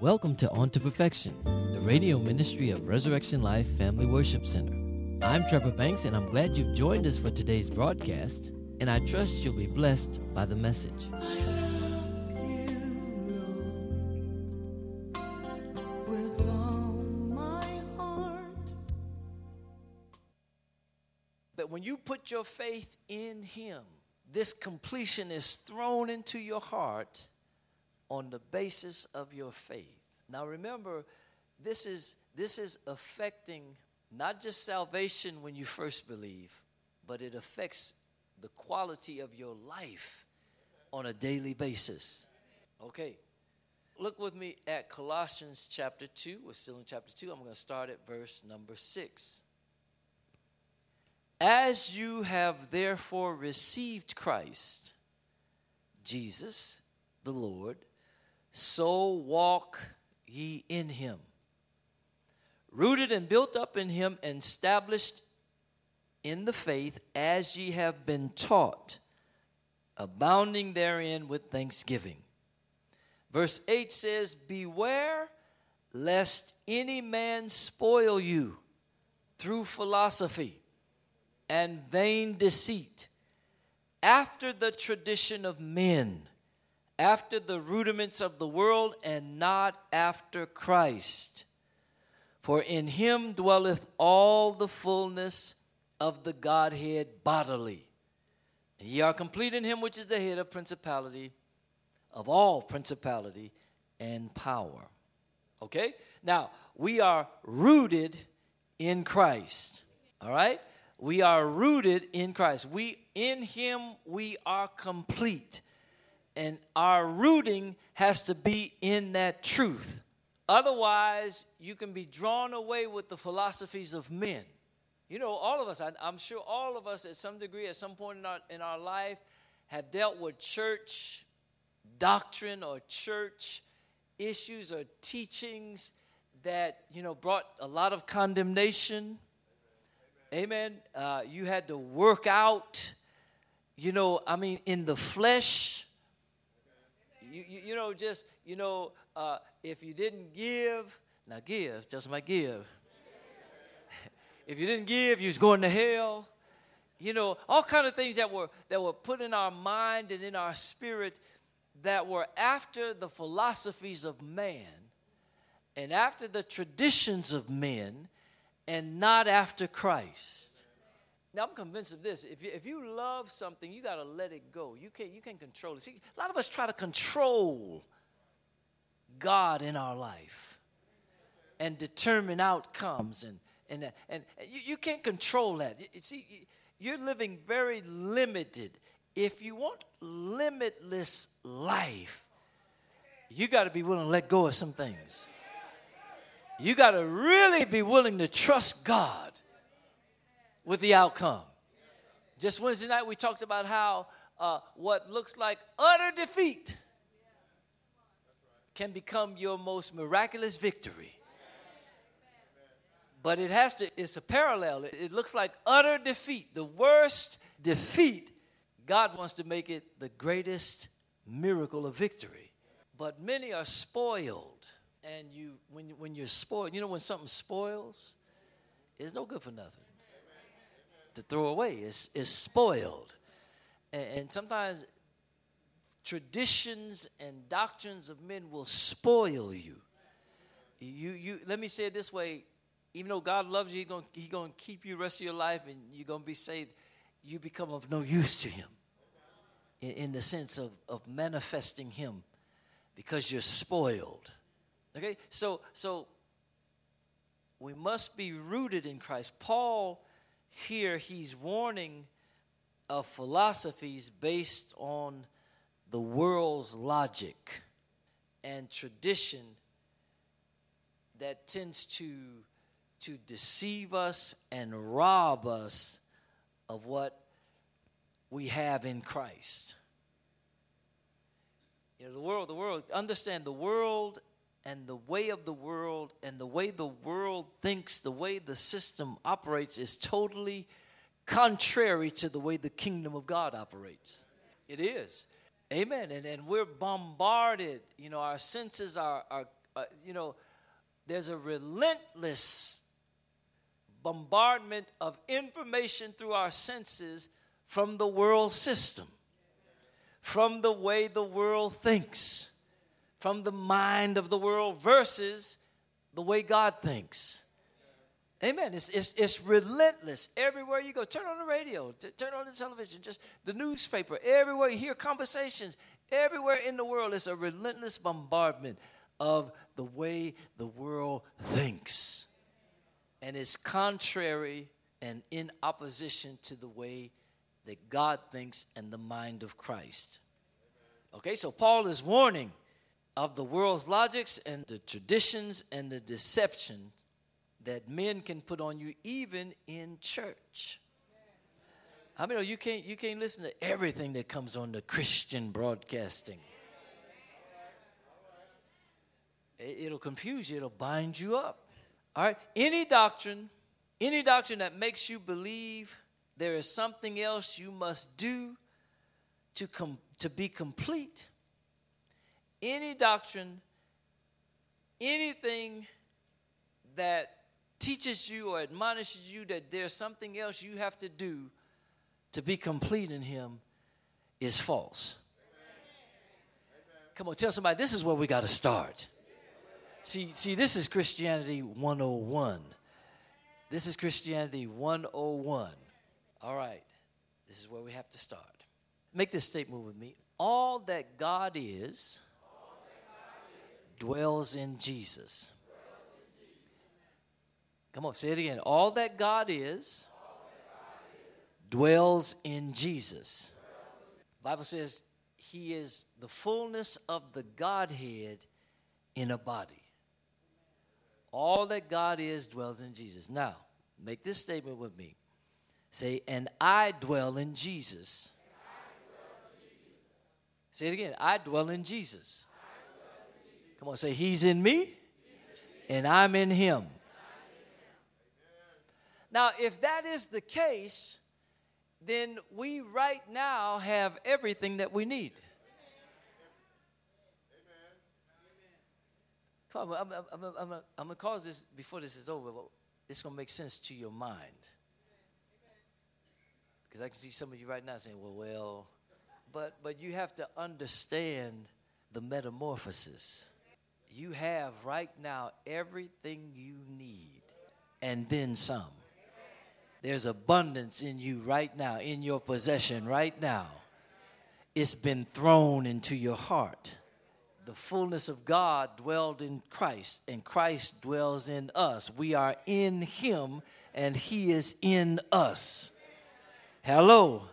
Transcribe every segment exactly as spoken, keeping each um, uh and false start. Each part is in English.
Welcome to On to Perfection, the radio ministry of Resurrection Life Family Worship Center. I'm Trevor Banks, and I'm glad you've joined us for today's broadcast, and I trust you'll be blessed by the message. But when you put your faith in Him, this completion is thrown into your heart on the basis of your faith. Now remember, this is this is affecting not just salvation when you first believe, but it affects the quality of your life on a daily basis. Okay. Look with me at Colossians chapter two. We're still in chapter two. I'm going to start at verse number six. As you have therefore received Christ, Jesus, the Lord, so walk ye in him, rooted and built up in him, and established in the faith as ye have been taught, abounding therein with thanksgiving. Verse eight says, beware lest any man spoil you through philosophy and vain deceit, after the tradition of men, after the rudiments of the world, and not after Christ. For in him dwelleth all the fullness of the Godhead bodily. And ye are complete in him which is the head of principality, of all principality and power. Okay? Now, we are rooted in Christ. All right? We are rooted in Christ. We in him we are complete. And our rooting has to be in that truth. Otherwise, you can be drawn away with the philosophies of men. You know, all of us, I, I'm sure all of us at some degree, at some point in our, in our life, have dealt with church doctrine or church issues or teachings that, you know, brought a lot of condemnation. Amen. Uh, you had to work out, you know, I mean, in the flesh. You, you, you know, just, you know, uh, if you didn't give, now give, just might give. If you didn't give, you was going to hell. You know, all kind of things that were that were put in our mind and in our spirit that were after the philosophies of man and after the traditions of men and not after Christ. Now, I'm convinced of this. If you, if you love something, you got to let it go. You can't, you can't control it. See, a lot of us try to control God in our life and determine outcomes. And, and, and, and you, you can't control that. You, see, you're living very limited. If you want limitless life, you got to be willing to let go of some things. You got to really be willing to trust God with the outcome. Just Wednesday night we talked about how uh, what looks like utter defeat can become your most miraculous victory. But it has to, it's a parallel. It, it looks like utter defeat, the worst defeat. God wants to make it the greatest miracle of victory. But many are spoiled. And you, when, when you're spoiled, you know when something spoils, it's no good for nothing. To throw away, it's, it's spoiled. And, and sometimes traditions and doctrines of men will spoil you. You, you. Let me say it this way. Even though God loves you, He's going he gonna keep you the rest of your life and you're going to be saved, you become of no use to Him in, in the sense of, of manifesting Him because you're spoiled. Okay? So, so we must be rooted in Christ. Paul here, he's warning of philosophies based on the world's logic and tradition that tends to, to deceive us and rob us of what we have in Christ. You know, the world, the world, understand the world and the way of the world and the way the world thinks, the way the system operates is totally contrary to the way the kingdom of God operates. It is. Amen. And, and we're bombarded. You know, our senses are, are, uh, you know, there's a relentless bombardment of information through our senses from the world system, from the way the world thinks, from the mind of the world versus the way God thinks. Amen. It's, it's, it's relentless. Everywhere you go, turn on the radio, t- turn on the television, just the newspaper, everywhere you hear conversations, everywhere in the world, it's a relentless bombardment of the way the world thinks. And it's contrary and in opposition to the way that God thinks and the mind of Christ. Okay, so Paul is warning of the world's logics and the traditions and the deception that men can put on you even in church. I mean, you can't you can't listen to everything that comes on the Christian broadcasting. It'll confuse you, it'll bind you up. All right, any doctrine, any doctrine that makes you believe there is something else you must do to com- to be complete. Any doctrine, anything that teaches you or admonishes you that there's something else you have to do to be complete in him is false. Amen. Come on, tell somebody, this is where we got to start. See, see, this is Christianity one oh one. This is Christianity one oh one. All right, this is where we have to start. Make this statement with me. All that God is, All that God is dwells in Jesus. Come on, say it again. All that God is, All that God is dwells in Jesus. The Bible says he is the fullness of the Godhead in a body. All that God is dwells in Jesus. Now, make this statement with me. Say, and I dwell in Jesus. Say it again. I dwell in Jesus. Come on, say, he's in me, and I'm in him. Now, if that is the case, then we right now have everything that we need. Come on, I'm, I'm, I'm, I'm, I'm going to cause this before this is over, but it's going to make sense to your mind. Because I can see some of you right now saying, well, well, but but you have to understand the metamorphosis. You have right now everything you need and then some. There's abundance in you right now, in your possession right now. It's been thrown into your heart. The fullness of God dwelled in Christ, and Christ dwells in us. We are in him, and he is in us. Hello.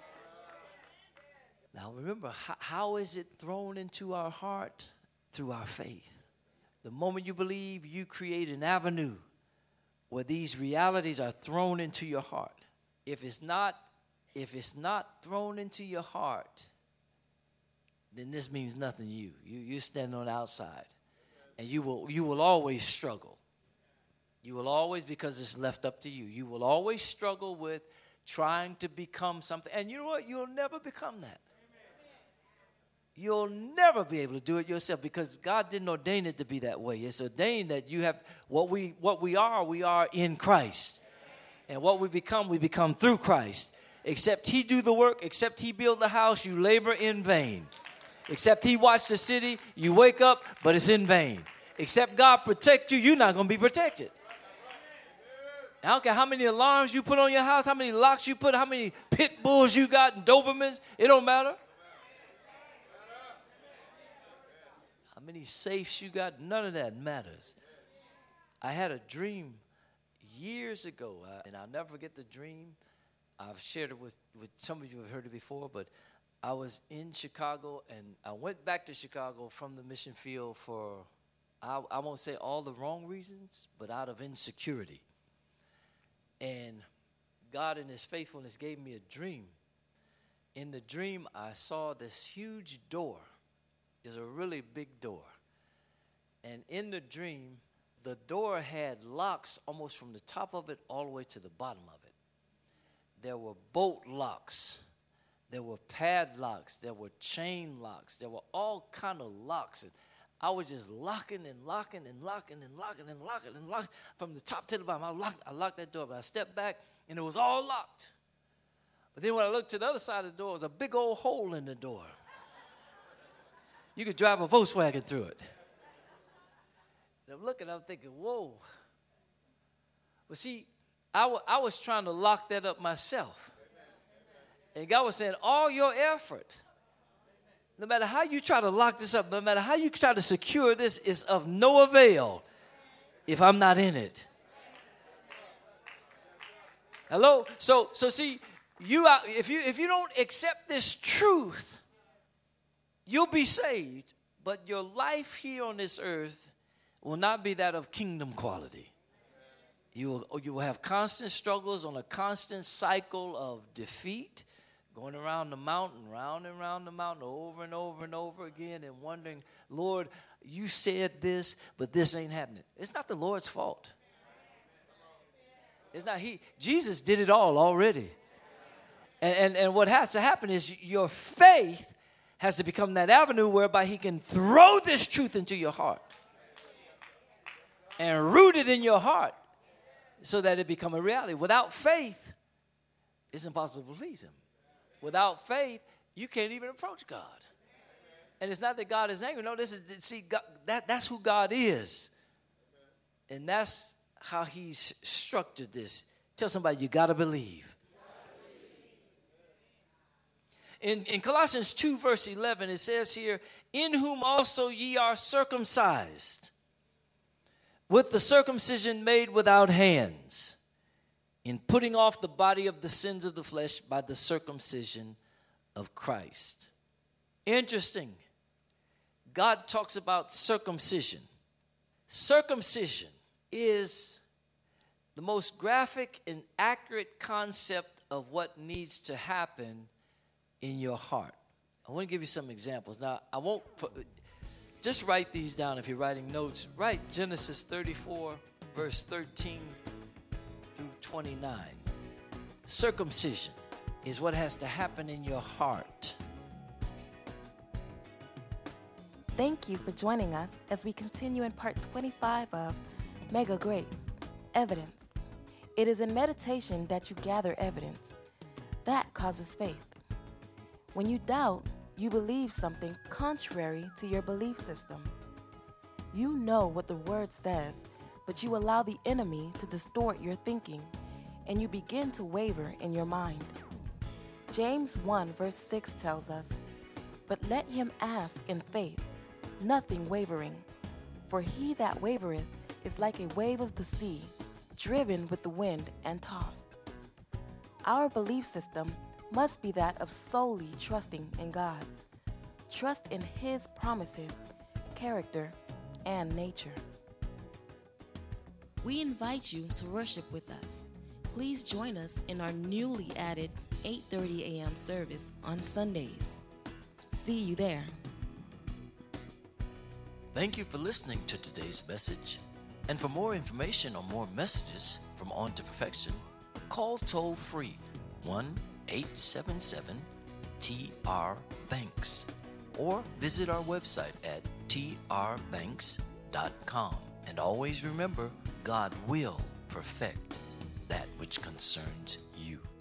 Now remember, how, how is it thrown into our heart? Through our faith. The moment you believe, you create an avenue where these realities are thrown into your heart. If it's not, if it's not thrown into your heart, then this means nothing to you. You you stand on the outside, and you will you will always struggle. You will always, because it's left up to you. You will always struggle with trying to become something, and you know what? You'll never become that. You'll never be able to do it yourself because God didn't ordain it to be that way. It's ordained that you have what we what we are, we are in Christ. And what we become, we become through Christ. Except he do the work, except he build the house, you labor in vain. Except he watch the city, you wake up, but it's in vain. Except God protect you, you're not going to be protected. I don't care how many alarms you put on your house, how many locks you put, how many pit bulls you got and Dobermans, it don't matter. How many safes you got, none of that matters. I had a dream years ago, uh, and I'll never forget the dream. I've shared it with, with some of you have heard it before, but I was in Chicago, and I went back to Chicago from the mission field for, I, I won't say all the wrong reasons, but out of insecurity. And God in his faithfulness gave me a dream. In the dream, I saw this huge door. It was a really big door. And in the dream, the door had locks almost from the top of it all the way to the bottom of it. There were bolt locks. There were padlocks. There were chain locks. There were all kind of locks. And I was just locking and locking and locking and locking and locking and locking from the top to the bottom. I locked, I locked that door, but I stepped back, and it was all locked. But then when I looked to the other side of the door, there was a big old hole in the door. You could drive a Volkswagen through it. And I'm looking, I'm thinking, whoa. But see, I, w- I was trying to lock that up myself. And God was saying, all your effort, no matter how you try to lock this up, no matter how you try to secure this, is of no avail if I'm not in it. Hello? So, so see, you are, if you if you don't accept this truth, you'll be saved, but your life here on this earth will not be that of kingdom quality. You will, you will have constant struggles on a constant cycle of defeat, going around the mountain, round and round the mountain over and over and over again, and wondering, Lord, you said this, but this ain't happening. It's not the Lord's fault. It's not he. Jesus did it all already. And, and, and what has to happen is your faith has to become that avenue whereby he can throw this truth into your heart and root it in your heart so that it become a reality. Without faith, it's impossible to please him. Without faith, you can't even approach God. And it's not that God is angry. No, this is, see, God, that, that's who God is. And that's how he's structured this. Tell somebody, you got to believe. In, in Colossians two, verse eleven, it says here, in whom also ye are circumcised, with the circumcision made without hands, in putting off the body of the sins of the flesh by the circumcision of Christ. Interesting. God talks about circumcision. Circumcision is the most graphic and accurate concept of what needs to happen in your heart. I want to give you some examples. Now, I won't put, just write these down if you're writing notes. Write Genesis thirty-four, verse thirteen through twenty-nine. Circumcision is what has to happen in your heart. Thank you for joining us as we continue in part twenty-five of Mega Grace, Evidence. It is in meditation that you gather evidence. That causes faith. When you doubt, you believe something contrary to your belief system. You know what the word says, but you allow the enemy to distort your thinking, and you begin to waver in your mind. James one verse six tells us, but let him ask in faith, nothing wavering. For he that wavereth is like a wave of the sea, driven with the wind and tossed. Our belief system must be that of solely trusting in God. Trust in his promises, character, and nature. We invite you to worship with us. Please join us in our newly added eight thirty a.m. service on Sundays. See you there. Thank you for listening to today's message. And for more information or more messages from On to Perfection, call toll free one eight seven seven T R Banks or visit our website at T R banks dot com. And always remember, God will perfect that which concerns you.